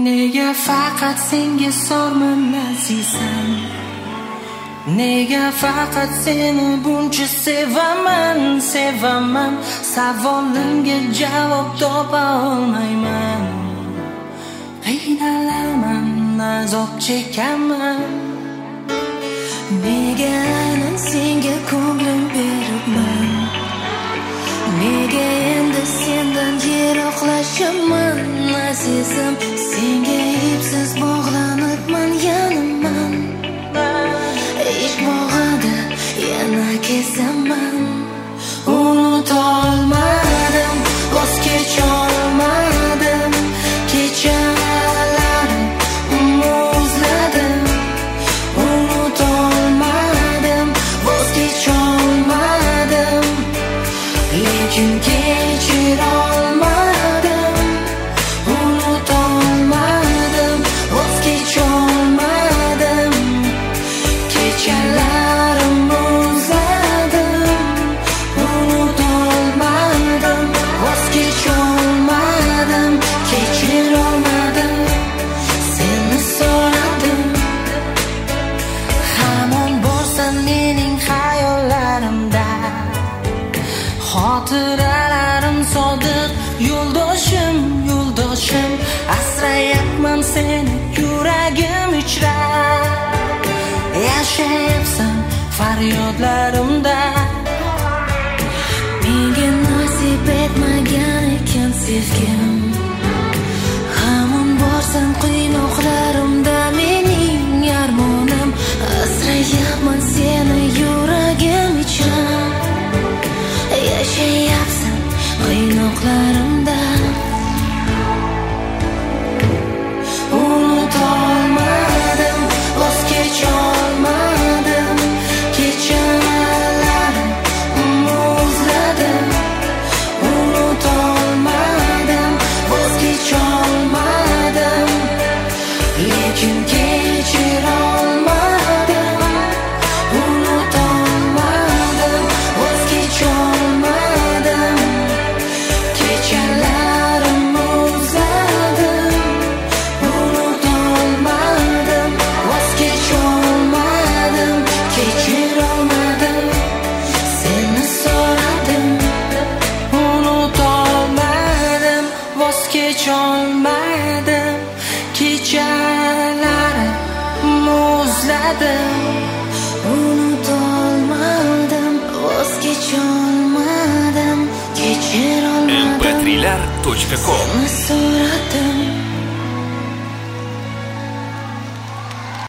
Nega faqat senga sorman azizam, nega faqat seni buncha sevaman, sevaman. Savolimga javob topa olmayman, qiynalaman, azob chekaman. Nega aynan senga ko'nglim beribman, nega endi sendan yiroqlashaman azizim. Senga ipsiz bog'lanibman, yanaman, ish bog'ida yana kezaman. Unutolmadim, voz kecholmadim, kechalarim muzladim. Unutolmadim, voz kecholmadim, lekin kechirolmadim. Unutolmadim, voz kecholmadim, kechalarim muzladim. Unutolmadim, voz kecholmadim, kechirolmadim. Seni so'radim, hamon borsan mening xayollarimda. Xotiralarim sodiq yo'ldoshim, yo'ldoshim. Asrayapman seni yuragim ichra, yashayapsan faryodlarimda. Menga nasib etmagan ekan sevgim, hamon borsan qiynoqlarimda mening armonim. Asrayapman seni yuragim ichra, yashayapsan qiynoqlarimda. Unutolmadim, voz kecholmadim, kechalarim muzladim. Unutolmadim, voz kecholmadim, lekin kechirolmadim. Unutolmadim, voz kecholmadim, kechalarim muzladim. Unutolmadim, voz kecholmadim, kechirolmadim. Seni so'radim, unutolmadim, voz kecholmadim, kechalarim muzladim. Unutolmadim, voz kecholmadim, kechirolmadim. mp3lar.com Seni so'radim.